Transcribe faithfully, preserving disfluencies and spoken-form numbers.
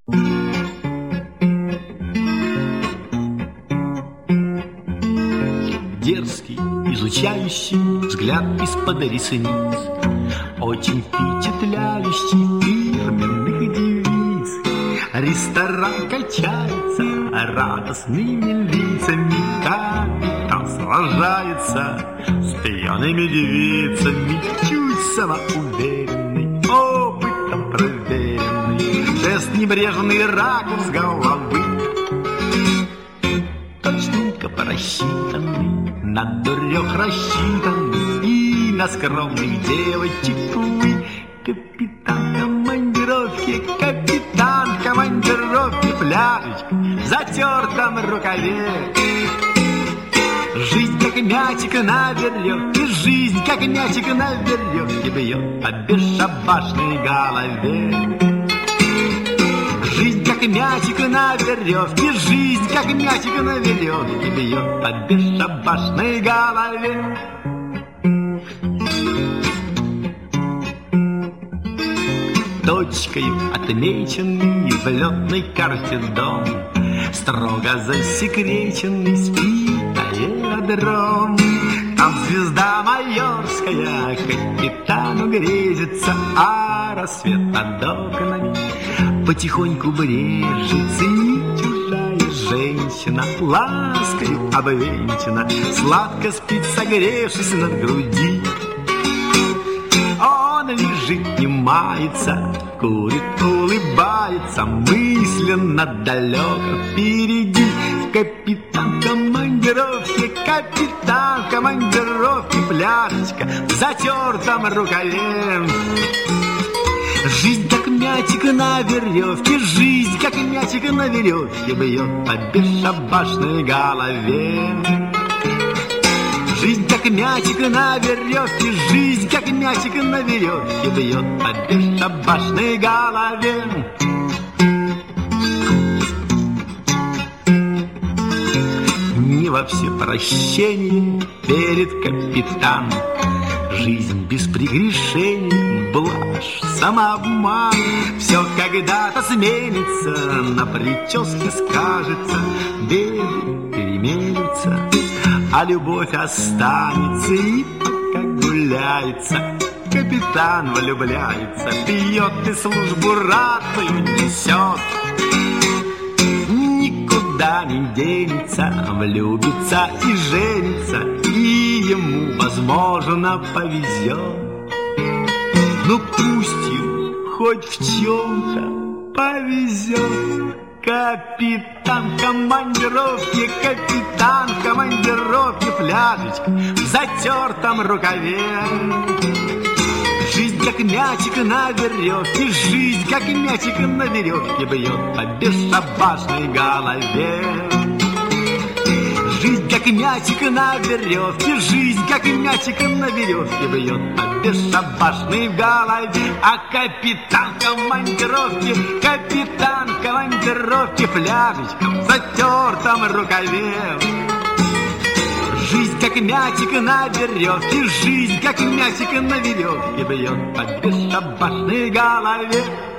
Дерзкий, изучающий взгляд из-под ресниц, очень впечатляющий фирменных девиц. Ресторан качается радостными лицами, капитан сражается с пьяными девицами, чуть самоуверенный, опытом проверенный, жест небрежный, ракурс головы, точненько просчитанный, на дурех рассчитанный и на скромных девочек, увы. Капитан командировки, капитан командировки, пляжечка в затертом рукаве. Жизнь как мячик на веревке, жизнь как мячик на веревке бьет по бесшабашной голове. Жизнь как мячик на веревке, жизнь как мячик на веревке бьет по бесшабашной голове. Точкою отмеченный в летной карте дом, строго засекреченный спит аэродром. Там звезда майорская капитану грезится, а рассвет над окнами потихоньку брежется. И чужая женщина ласкою обвенчана сладко спит, согревшись над груди. Он лежит и мается, курит, улыбается, мысленно далеко впереди. Капитан командировки, капитан командировки, пляжечка в затертом рукаве. Жизнь как мячик на веревке, жизнь как мячик на веревке бьет по бесшабашной голове. Жизнь как мячик на веревке, жизнь как мячик на веревке бьет по бесшабашной голове. Не во все прощения перед капитаном, жизнь без прегрешений, блажь, самообман. Все когда-то сменится, на прическе скажется, беды переменятся, а любовь останется. И пока гуляется, капитан влюбляется, пьет и службу ратную несет. Никуда не денется, влюбится и женится, и ему, возможно, повезет. Ну пусть ему хоть в чем-то повезет. Капитан командировки, капитан командировки, пляжечка в затертом рукаве. Жизнь как мячик на веревке, жизнь как мячик на веревке бьет по бесшабашной голове. Жизнь как мячик на веревке, жизнь как мячик на веревке бьет по бесшабашной голове. А капитан командировки, капитан командировки, пляжечка в затертом рукаве. Жизнь как мячик на веревке, жизнь как мячик на веревке бьет по бесшабашной голове.